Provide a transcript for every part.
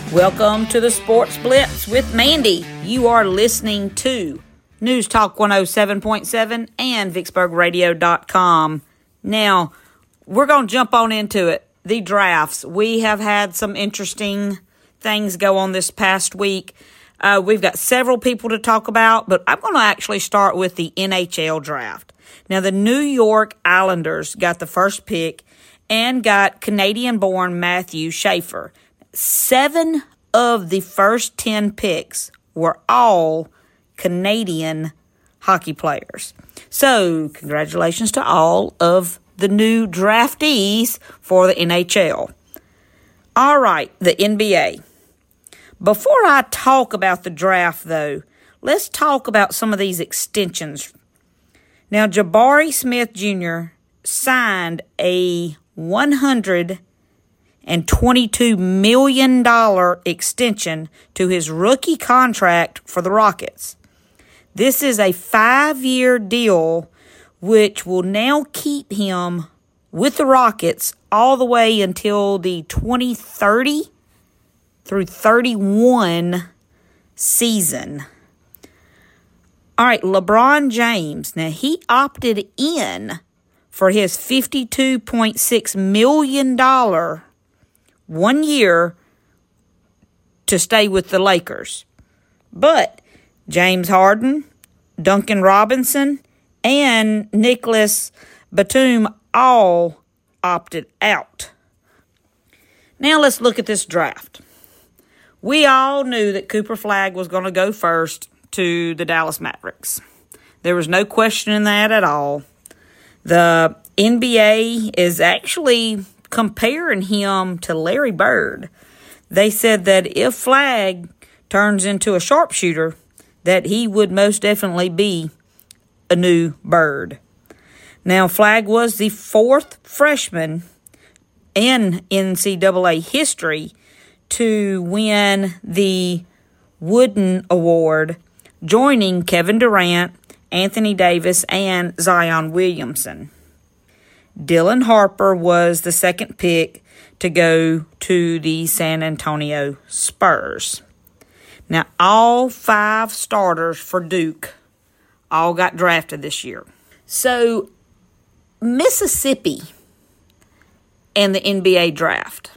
Welcome to the Sports Blitz with Mandy. You are listening to News Talk 107.7 and VicksburgRadio.com. Now, we're going to jump on into it. The drafts. We have had some interesting things go on this past week. We've got several people to talk about, but I'm going to actually start with the NHL draft. Now, the New York Islanders got the first pick and got Canadian-born Matthew Schaefer. 7 of the first 10 picks were all Canadian hockey players. So, congratulations to all of the new draftees for the NHL. All right, the NBA. Before I talk about the draft, though, let's talk about some of these extensions. Now, Jabari Smith Jr. signed a $122 million extension to his rookie contract for the Rockets. This is a 5-year deal which will now keep him with the Rockets all the way until the 2030 through 31 season. All right, LeBron James. Now, he opted in for his $52.6 million 1 year to stay with the Lakers. But James Harden, Duncan Robinson, and Nicholas Batum all opted out. Now let's look at this draft. We all knew that Cooper Flagg was going to go first to the Dallas Mavericks. There was no question in that at all. The NBA is actually comparing him to Larry Bird. They said that if Flagg turns into a sharpshooter, that he would most definitely be a new Bird. Now, Flagg was the 4th freshman in NCAA history to win the Wooden Award, joining Kevin Durant, Anthony Davis, and Zion Williamson. Dylan Harper was the second pick to go to the San Antonio Spurs. Now, all 5 starters for Duke all got drafted this year. So, Mississippi and the NBA draft.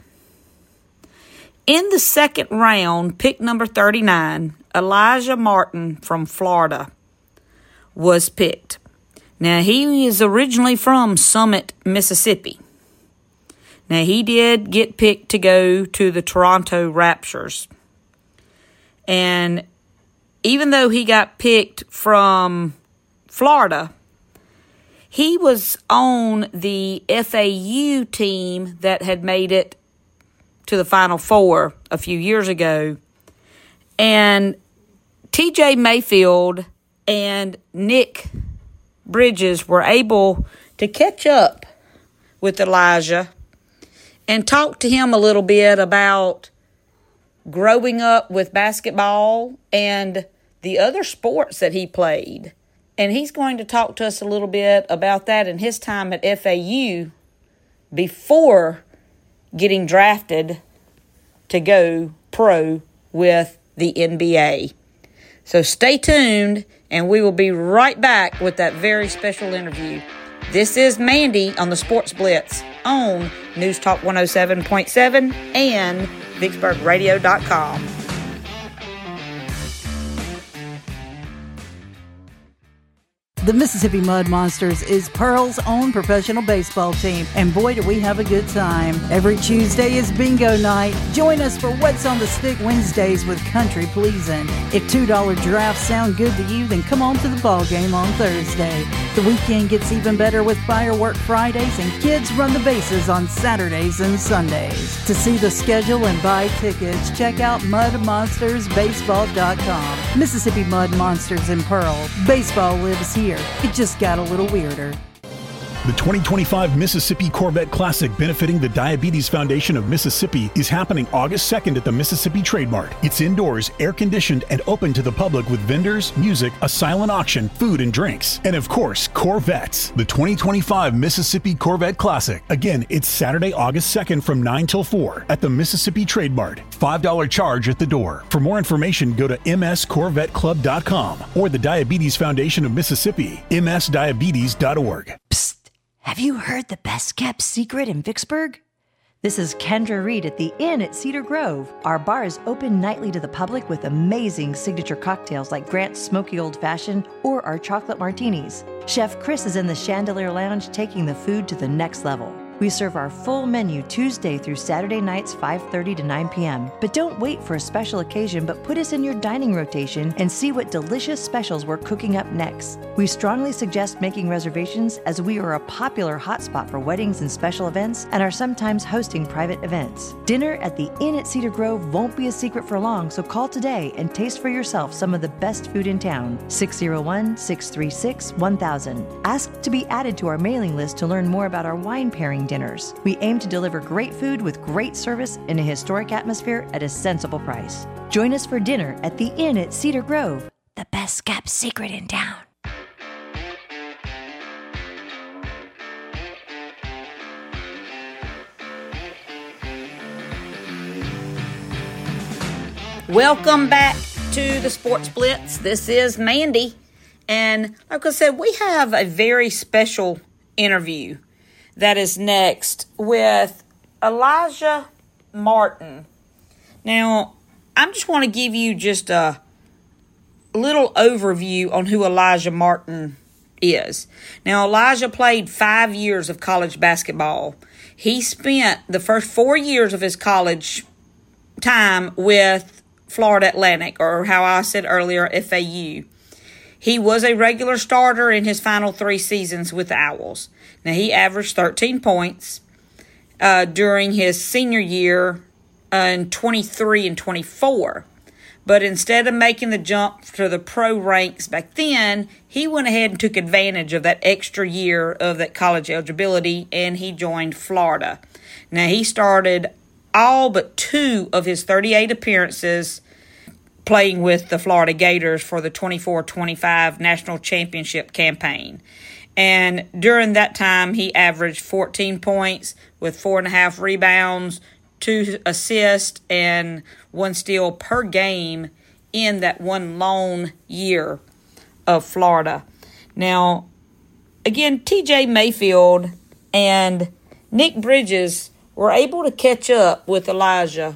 In the second round, pick number 39, Elijah Martin from Florida was picked. Now, he is originally from Summit, Mississippi. Now, he did get picked to go to the Toronto Raptors. And even though he got picked from Florida, he was on the FAU team that had made it to the Final Four a few years ago. And TJ Mayfield and Nick Bridges were able to catch up with Elijah and talk to him a little bit about growing up with basketball and the other sports that he played. And he's going to talk to us a little bit about that in his time at FAU before getting drafted to go pro with the NBA. So stay tuned, and we will be right back with that very special interview. This is Mandy on the Sports Blitz on News Talk 107.7 and VicksburgRadio.com. The Mississippi Mud Monsters is Pearl's own professional baseball team, and boy do we have a good time. Every Tuesday is bingo night. Join us for What's on the Stick Wednesdays with Country Pleasin'. If $2 drafts sound good to you, then come on to the ball game on Thursday. The weekend gets even better with Firework Fridays, and kids run the bases on Saturdays and Sundays. To see the schedule and buy tickets, check out MudMonstersBaseball.com. Mississippi Mud Monsters in Pearl. Baseball lives here. It just got a little weirder. The 2025 Mississippi Corvette Classic, benefiting the Diabetes Foundation of Mississippi, is happening August 2nd at the Mississippi Trade Mart. It's indoors, air-conditioned, and open to the public with vendors, music, a silent auction, food and drinks. And of course, Corvettes. The 2025 Mississippi Corvette Classic. Again, it's Saturday, August 2nd from 9 till 4 at the Mississippi Trade Mart. $5 charge at the door. For more information, go to mscorvetteclub.com or the Diabetes Foundation of Mississippi, msdiabetes.org. Psst! Have you heard the best-kept secret in Vicksburg? This is Kendra Reed at the Inn at Cedar Grove. Our bar is open nightly to the public with amazing signature cocktails like Grant's Smoky Old Fashioned or our chocolate martinis. Chef Chris is in the Chandelier Lounge taking the food to the next level. We serve our full menu Tuesday through Saturday nights 5:30 to 9 p.m. But don't wait for a special occasion, but put us in your dining rotation and see what delicious specials we're cooking up next. We strongly suggest making reservations as we are a popular hotspot for weddings and special events and are sometimes hosting private events. Dinner at the Inn at Cedar Grove won't be a secret for long, so call today and taste for yourself some of the best food in town. 601-636-1000. Ask to be added to our mailing list to learn more about our wine pairing dinners. We aim to deliver great food with great service in a historic atmosphere at a sensible price. Join us for dinner at the Inn at Cedar Grove, the best kept secret in town. Welcome back to the Sports Blitz. This is Mandy. And like I said, we have a very special interview that is next with Elijah Martin. Now, I just want to give you just a little overview on who Elijah Martin is. Now, Elijah played 5 years of college basketball. He spent the first 4 years of his college time with Florida Atlantic, or how I said earlier, FAU. He was a regular starter in his final 3 seasons with the Owls. Now, he averaged 13 points during his senior year in 23 and 24. But instead of making the jump to the pro ranks back then, he went ahead and took advantage of that extra year of that college eligibility, and he joined Florida. Now, he started all but 2 of his 38 appearances playing with the Florida Gators for the 24-25 National Championship campaign. And during that time, he averaged 14 points with 4.5 rebounds, 2 assists, and 1 steal per game in that one lone year of Florida. Now, again, TJ Mayfield and Nick Bridges were able to catch up with Elijah.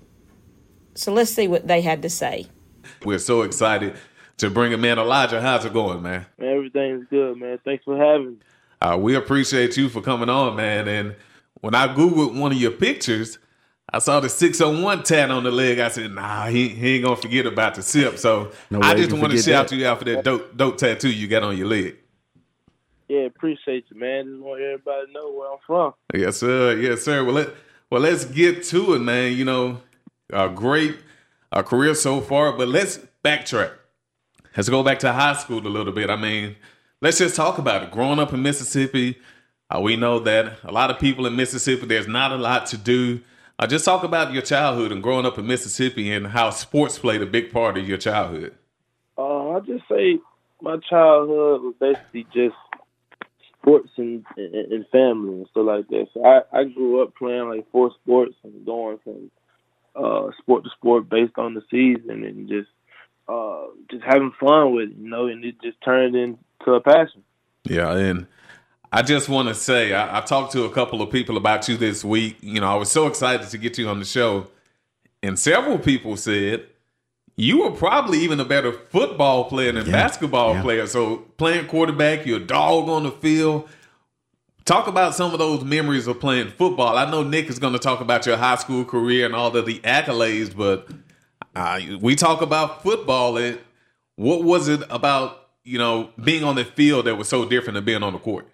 So let's see what they had to say. We're so excited to bring him in. Elijah, how's it going, man? Everything's good, man. Thanks for having me. We appreciate you for coming on, man. And when I Googled one of your pictures, I saw the 601 tat on the leg. I said, nah, he ain't going to forget about the SIP. So I just want to shout you out for that dope tattoo you got on your leg. Yeah, appreciate you, man. Just want everybody to know where I'm from. Yes, sir. Yes, sir. Well, let's get to it, man. You know, a great career so far, but let's backtrack. Let's go back to high school a little bit. I mean, let's just talk about it. Growing up in Mississippi, we know that a lot of people in Mississippi, there's not a lot to do. Just talk about your childhood and growing up in Mississippi and how sports played a big part of your childhood. I'll just say my childhood was basically just sports and family and stuff like that. So I grew up playing like 4 sports and going from sport to sport based on the season and just having fun with it, you know, and it just turned into a passion. Yeah, and I just want to say, I talked to a couple of people about you this week. You know, I was so excited to get you on the show, and several people said you were probably even a better football player than basketball player. So playing quarterback, you're a dog on the field. Talk about some of those memories of playing football. I know Nick is going to talk about your high school career and all of the accolades, but we talk about football. What was it about, you know, being on the field that was so different than being on the court?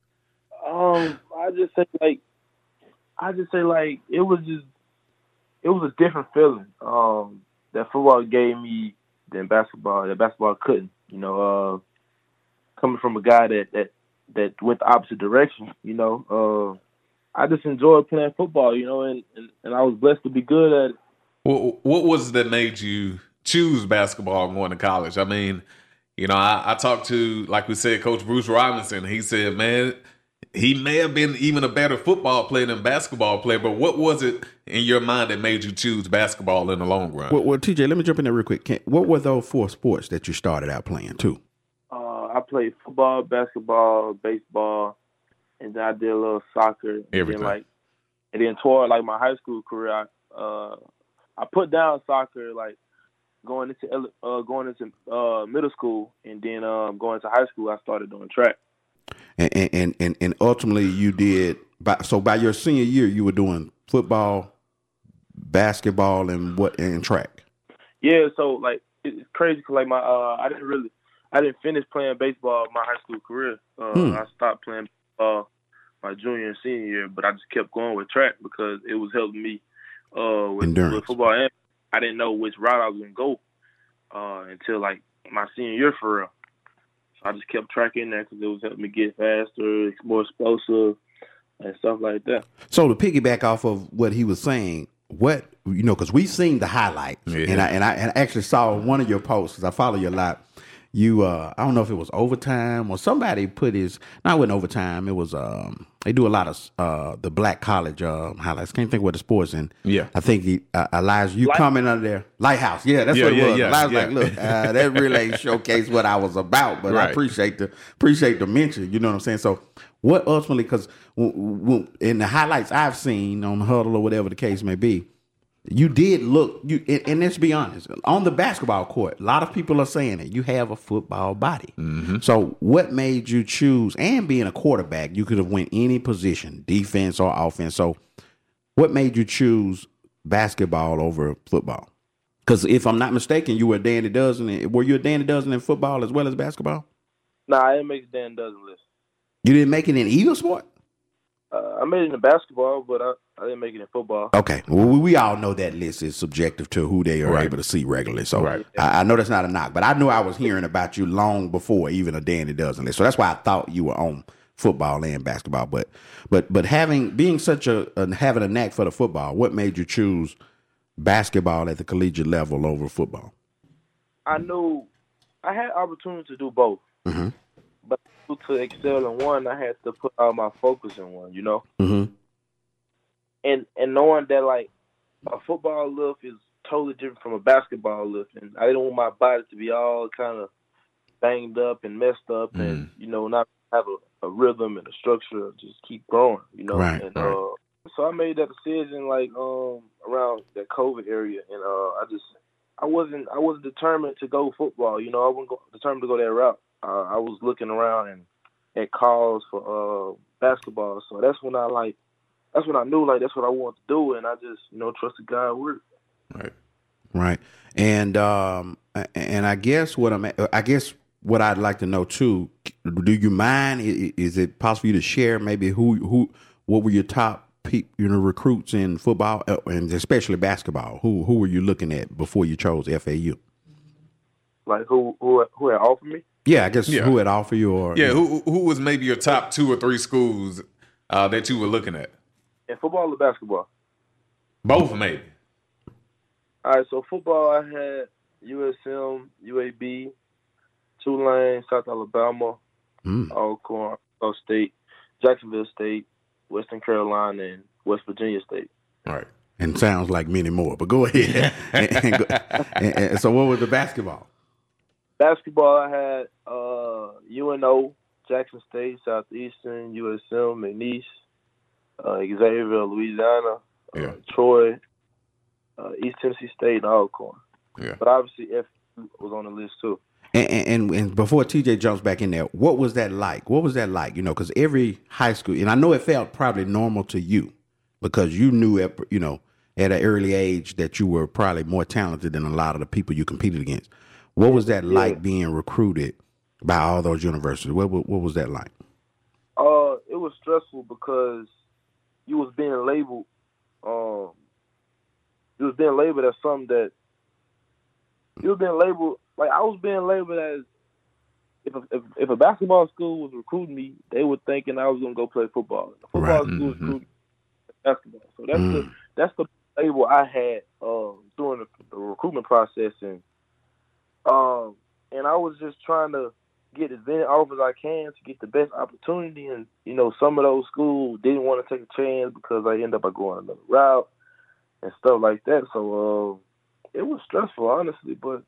I just say it was a different feeling that football gave me than basketball. That basketball couldn't. You know, coming from a guy that that went the opposite direction. I just enjoyed playing football. And I was blessed to be good at it. What was it that made you choose basketball going to college? I mean, I talked to, like we said, Coach Bruce Robinson. He said, man, he may have been even a better football player than basketball player, but what was it in your mind that made you choose basketball in the long run? Well, TJ, let me jump in there real quick. What were those 4 sports that you started out playing too? I played football, basketball, baseball, and then I did a little soccer. Everything. And then toward my high school career, I put down soccer going into middle school, and then going to high school, I started doing track. And ultimately you did. By your senior year, you were doing football, basketball, and track. Yeah, so it's crazy because I didn't finish playing baseball my high school career. I stopped playing my junior and senior year, but I just kept going with track because it was helping me with football. And I didn't know which route I was going to go until my senior year for real. So I just kept tracking that because it was helping me get faster, more explosive, and stuff like that. So to piggyback off of what he was saying, because we seen the highlights, and I actually saw one of your posts because I follow you a lot. You, I don't know if it was overtime or somebody put no, it wasn't overtime. It was, they do a lot of the black college highlights. Can't think what the sports in. Yeah. I think Elijah, you coming under there. Lighthouse. Yeah, that's what it was. Yeah, Elijah's like, look, that really ain't showcased what I was about, but I appreciate the mention. You know what I'm saying? So what ultimately, because in the highlights I've seen on Huddle or whatever the case may be, you did look, and let's be honest, on the basketball court, a lot of people are saying it, you have a football body. Mm-hmm. So what made you choose, and being a quarterback, you could have went any position, defense or offense. So what made you choose basketball over football? Because if I'm not mistaken, you were a Danny Dozen. Were you a Danny Dozen in football as well as basketball? No, I didn't make the Danny Dozen list. You didn't make it in either sport? I made it in basketball, but I didn't make it in football. Okay. Well, we all know that list is subjective to who they are able to see regularly. So I know that's not a knock, but I knew I was hearing about you long before even a Danny Dozen list. So that's why I thought you were on football and basketball. But being having a knack for the football, what made you choose basketball at the collegiate level over football? I knew I had opportunity to do both. Mm-hmm. But to excel in one, I had to put all my focus in one, Mm-hmm. And knowing that, a football lift is totally different from a basketball lift. And I didn't want my body to be all kind of banged up and messed up and, not have a rhythm and a structure, just keep growing, Right, and so I made that decision, around that COVID area. And I wasn't determined to go football, I wasn't determined to go that route. I was looking around and at calls for basketball, so that's when I knew that's what I wanted to do, and I just trusted God with it. Right. And I guess what I'd like to know too. Do you mind? Is it possible for you to share maybe what were your top recruits in football and especially basketball? Who were you looking at before you chose FAU? Who had offered me? Yeah, I guess who had offered you or who was maybe your top 2 or 3 schools that you were looking at? In football or basketball? Both, maybe. All right, so football, I had USM, UAB, Tulane, South Alabama, Alcorn, State, Jacksonville State, Western Carolina, and West Virginia State. All right. And sounds like many more, but go ahead. and so what was the basketball? Basketball, I had UNO, Jackson State, Southeastern, USM, McNeese, Xavier, Louisiana, Troy, East Tennessee State, and Alcorn. Yeah. But obviously, FAU was on the list too. And before TJ jumps back in there, what was that like? What was that like? Because every high school, and I know it felt probably normal to you because you knew at an early age that you were probably more talented than a lot of the people you competed against. What was that like being recruited by all those universities? What was that like? It was stressful because you was being labeled. You was being labeled as something that you was being labeled. I was being labeled as if a basketball school was recruiting me, they were thinking I was gonna go play football. The football school was recruiting basketball. So that's the label I had during the recruitment process, and I was just trying to get as many offers as I can to get the best opportunity. And some of those schools didn't want to take a chance because I ended up by going another route and stuff like that. So it was stressful, honestly, but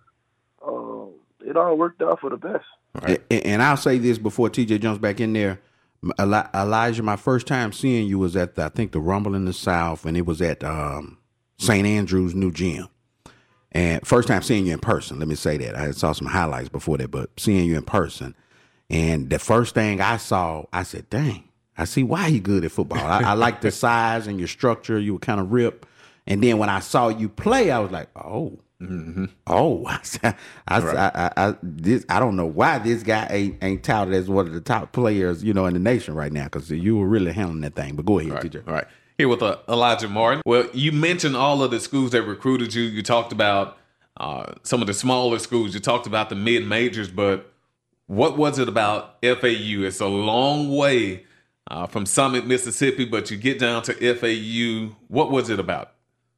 it all worked out for the best. Right. And I'll say this before TJ jumps back in there. Elijah, my first time seeing you was at I think the Rumble in the South, and it was at St. Andrew's new gym. And first time seeing you in person, let me say that. I saw some highlights before that, but seeing you in person. And the first thing I saw, I said, dang, I see why he good at football. I like the size and your structure. You were kind of ripped. And then when I saw you play, I was like, oh. Mm-hmm. Oh, I don't know why this guy ain't touted as one of the top players, in the nation right now, because you were really handling that thing. But go ahead, TJ. All right. Here with Elijah Martin. Well, you mentioned all of the schools that recruited you. You talked about some of the smaller schools. You talked about the mid-majors, but what was it about FAU? It's a long way from Summit, Mississippi, but you get down to FAU. What was it about?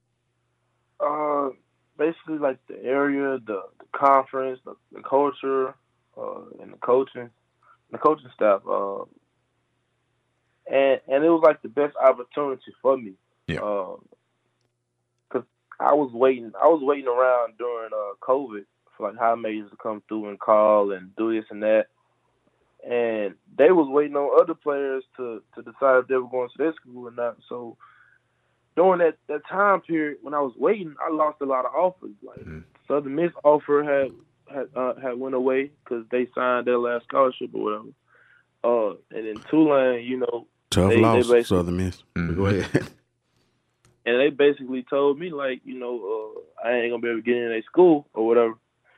Basically, like the area, the conference, the culture, and the coaching staff. And it was like the best opportunity for me. Yeah. Cause I was waiting around during COVID for like high majors to come through and call and do this and that. And they was waiting on other players to decide if they were going to their school or not. So during that time period when I was waiting, I lost a lot of offers. Like Southern Miss offer had went away because they signed their last scholarship or whatever. And then Tulane, tough loss, Southern Miss. Mm-hmm. Go ahead. And they basically told me, like, I ain't going to be able to get in their school or whatever.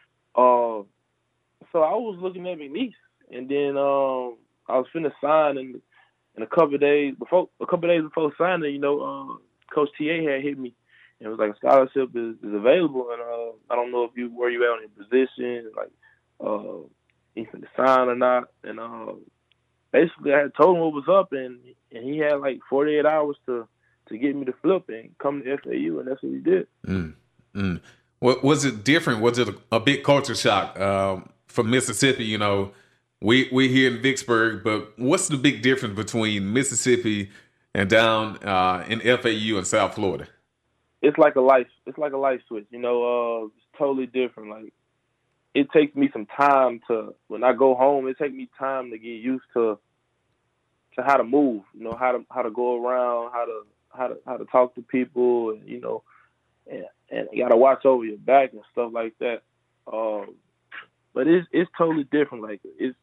So I was looking at McNeese. And then I was finna sign, and a couple of days before signing, Coach TA had hit me. And it was like, a scholarship is available. And I don't know where you at on your position, like, you finna sign or not. And basically, I had told him what was up, and he had like 48 hours to get me to flip and come to FAU, and that's what he did. What was it different? Was it a big culture shock from Mississippi? We here in Vicksburg, but what's the big difference between Mississippi and down in FAU in South Florida? It's like a light switch. It's totally different. Like, it takes me some time when I go home, it takes me time to get used to how to move, how to go around, how to talk to people, and and you gotta watch over your back and stuff like that. But it's totally different. Like it's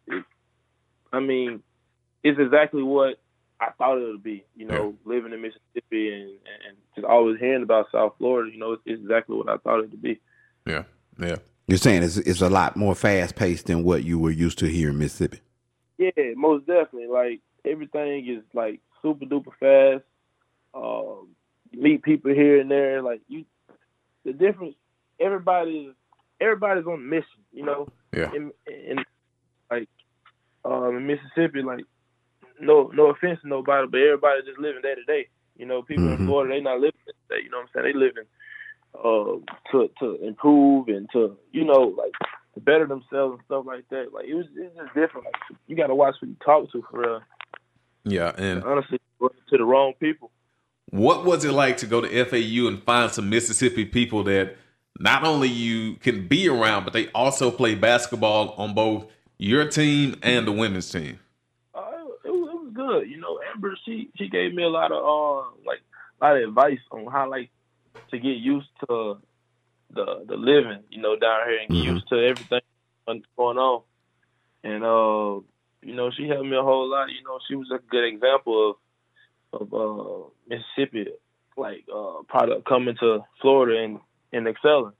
exactly what I thought it would be. Living in Mississippi and just always hearing about South Florida. It's exactly what I thought it would be. Yeah. You're saying it's a lot more fast paced than what you were used to here in Mississippi. Yeah, most definitely. Like, everything is like super duper fast. You meet people here and there. Like, the difference. Everybody's on a mission. Yeah. In Mississippi, like, no offense to nobody, but everybody just living day to day. People in Florida, they not living day to day. You know what I'm saying? They living to improve and to like to better themselves and stuff like that. Like, it's just different. Like, you got to watch who you talk to for real. Yeah, and honestly, to the wrong people. What was it like to go to FAU and find some Mississippi people that not only you can be around, but they also play basketball on both your team and the women's team? It was good. Amber, she gave me a lot of advice on how to get used to the living, down here and get used to everything going on. And she helped me a whole lot. She was a good example of Mississippi, product coming to Florida and excelling.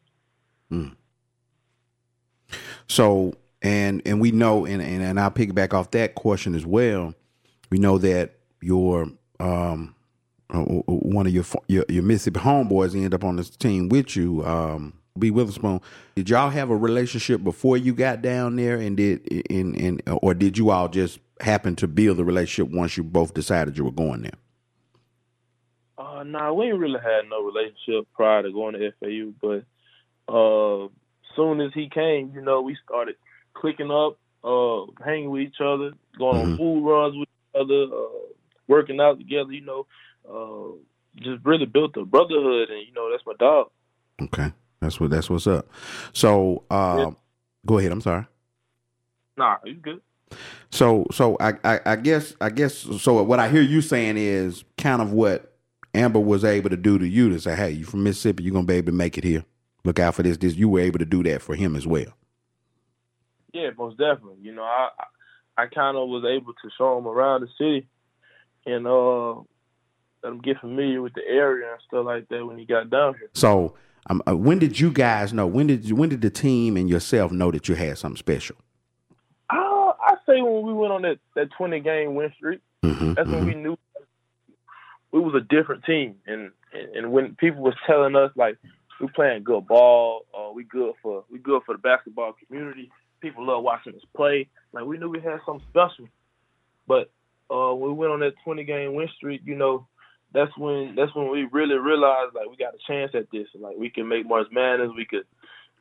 So, and we know, and I'll piggyback off that question as well. We know that your one of your Mississippi homeboys ended up on this team with you, B. Witherspoon, did y'all have a relationship before you got down there, or did you all just happen to build the relationship once you both decided you were going there? Nah, we ain't really had no relationship prior to going to FAU, but soon as he came, we started clicking up, hanging with each other, going on food runs with each other, working out together, just really built a brotherhood, and that's my dog. Okay, that's what's up. So, Go ahead. I'm sorry. Nah, you good. So I guess so. What I hear you saying is kind of what Amber was able to do to you to say, hey, you from Mississippi, you're gonna be able to make it here. Look out for this. You were able to do that for him as well. Yeah, most definitely. I kind of was able to show him around the city and let him get familiar with the area and stuff like that when he got down here. So when did you guys know? When did the team and yourself know that you had something special? I say when we went on that 20-game win streak. That's when we knew we was a different team. And when people was telling us like we playing good ball, we good for the basketball community. People love watching us play. Like we knew we had something special. But when we went on that 20-game win streak, that's when we really realized like we got a chance at this. Like we can make March Madness. We could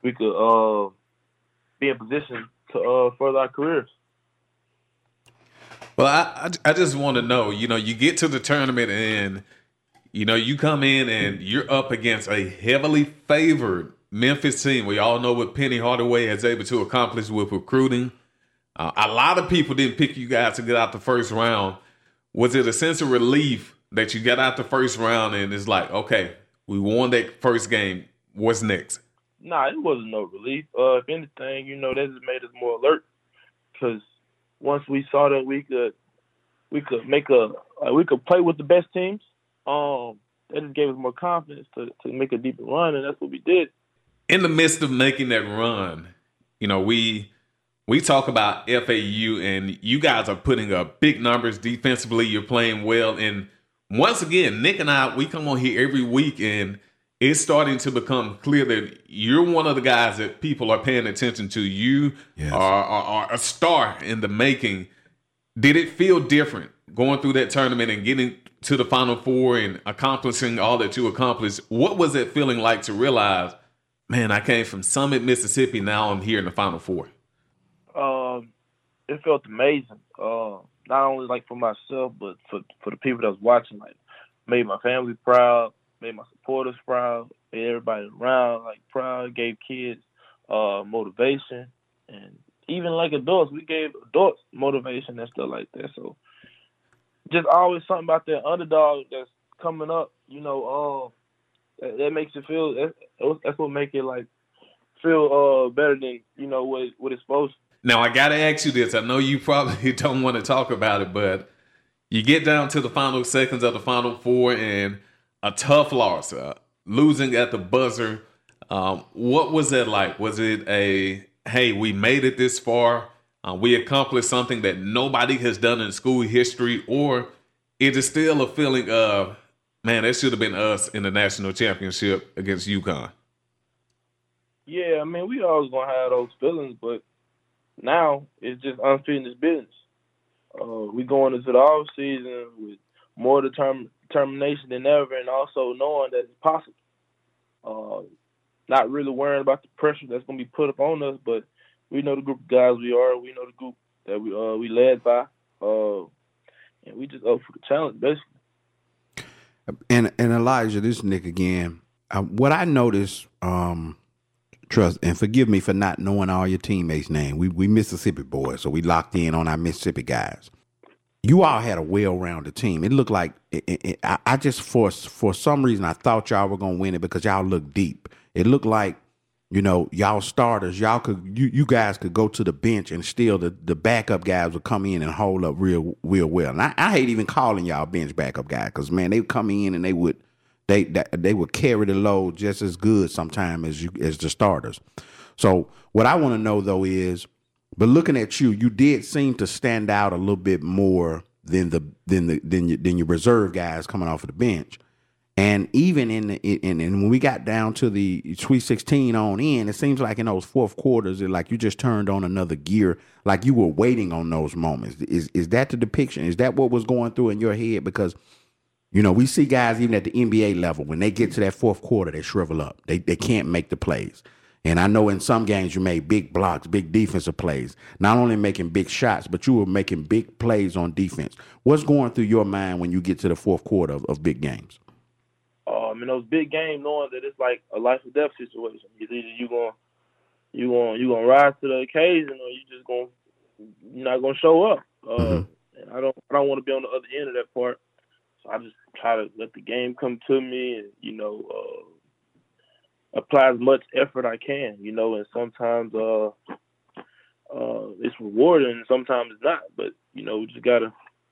be in position to further our careers. Well, I just want to know, you get to the tournament and, you come in and you're up against a heavily favored Memphis team. We all know what Penny Hardaway has able to accomplish with recruiting. A lot of people didn't pick you guys to get out the first round. Was it a sense of relief that you got out the first round and it's like, okay, we won that first game. What's next? Nah, it wasn't no relief. If anything, that just made us more alert because once we saw that we could play with the best teams, that just gave us more confidence to make a deeper run, and that's what we did. In the midst of making that run, we talk about FAU, and you guys are putting up big numbers defensively. You're playing well, and once again, Nick and I, we come on here every week, and it's starting to become clear that you're one of the guys that people are paying attention to. You are a star in the making. Did it feel different going through that tournament and getting to the Final Four and accomplishing all that you accomplished? What was it feeling like to realize, man, I came from Summit, Mississippi, now I'm here in the Final Four? It felt amazing. Not only like for myself, but for the people that was watching. Like, made my family proud, made my supporters proud, made everybody around like proud, gave kids motivation, and even like adults, we gave adults motivation and stuff like that. So just always something about that underdog that's coming up, that makes it feel, that's what make it like feel better than, what it's supposed to. Now, I got to ask you this. I know you probably don't want to talk about it, but you get down to the final seconds of the Final Four and a tough loss, losing at the buzzer. What was that like? Was it hey, we made it this far, we accomplished something that nobody has done in school history, or is it still a feeling of, man, that should have been us in the national championship against UConn? Yeah, I mean, we always going to have those feelings, but now it's just unfinished business. We going into the off season with more determination than ever, and also knowing that it's possible. Not really worrying about the pressure that's going to be put up on us, but we know the group of guys we are. We know the group that we led by, and we just up for the challenge, basically. And Elijah, this is Nick again. What I noticed, trust, and forgive me for not knowing all your teammates' name. We Mississippi boys, so we locked in on our Mississippi guys. You all had a well-rounded team. It looked like I just for some reason I thought y'all were gonna win it because y'all looked deep. It looked like, y'all starters, you guys could go to the bench and still the backup guys would come in and hold up real well. And I hate even calling y'all bench backup guys because, man, they would come in and they would carry the load just as good sometimes as the starters. So what I want to know though is, but looking at you did seem to stand out a little bit more than your reserve guys coming off of the bench. And even in when we got down to the Sweet 16 on in, it seems like in those fourth quarters, it like you just turned on another gear, like you were waiting on those moments. Is that the depiction? Is that what was going through in your head? Because, you know, we see guys even at the NBA level, when they get to that fourth quarter, they shrivel up. They can't make the plays. And I know in some games you made big blocks, big defensive plays, not only making big shots, but you were making big plays on defense. What's going through your mind when you get to the fourth quarter of big games? In those big games, knowing that it's like a life or death situation. It's either you gonna rise to the occasion, or you're not gonna show up. And I don't want to be on the other end of that part. So I just try to let the game come to me, and apply as much effort I can. And sometimes it's rewarding, and sometimes it's not. But we just gotta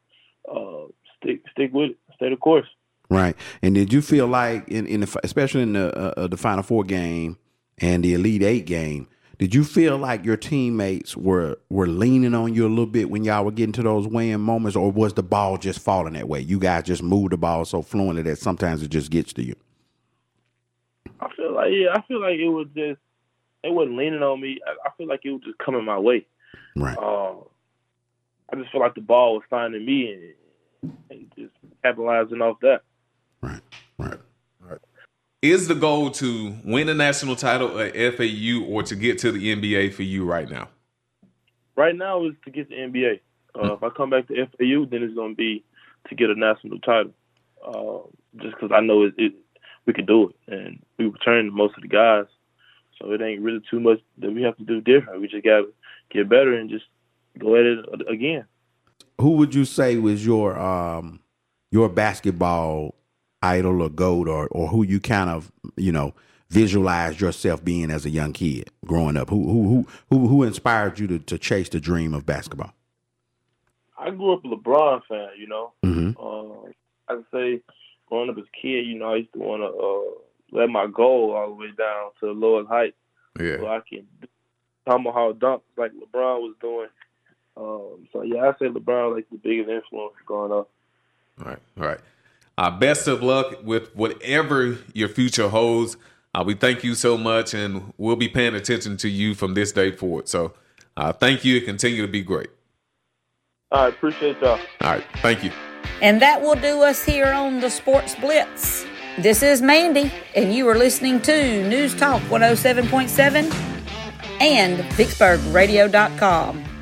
stick with it, stay the course. Right. And did you feel like, especially in the Final Four game and the Elite Eight game, did you feel like your teammates were leaning on you a little bit when y'all were getting to those weighing moments, or was the ball just falling that way? You guys just moved the ball so fluently that sometimes it just gets to you. I feel like it was just, it wasn't leaning on me. I feel like it was just coming my way. Right. I just feel like the ball was finding me and just capitalizing off that. Right. Is the goal to win a national title at FAU or to get to the NBA for you right now? Right now is to get the NBA. If I come back to FAU, then it's going to be to get a national title. Just because I know we can do it, and we return most of the guys, so it ain't really too much that we have to do different. We just got to get better and just go at it again. Who would you say was your basketball idol or GOAT, or who you kind of visualized yourself being as a young kid growing up? Who inspired you to chase the dream of basketball? I grew up a LeBron fan. Mm-hmm. I'd say growing up as a kid, I used to want to let my goal all the way down to the lowest height, so I can tomahawk dunks like LeBron was doing. So yeah, I say LeBron like the biggest influence growing up. All right. Best of luck with whatever your future holds. We thank you so much, and we'll be paying attention to you from this day forward. So thank you. Continue to be great. All right. Appreciate y'all. All right. Thank you. And that will do us here on the Sports Blitz. This is Mandy, and you are listening to News Talk 107.7 and VicksburgRadio.com.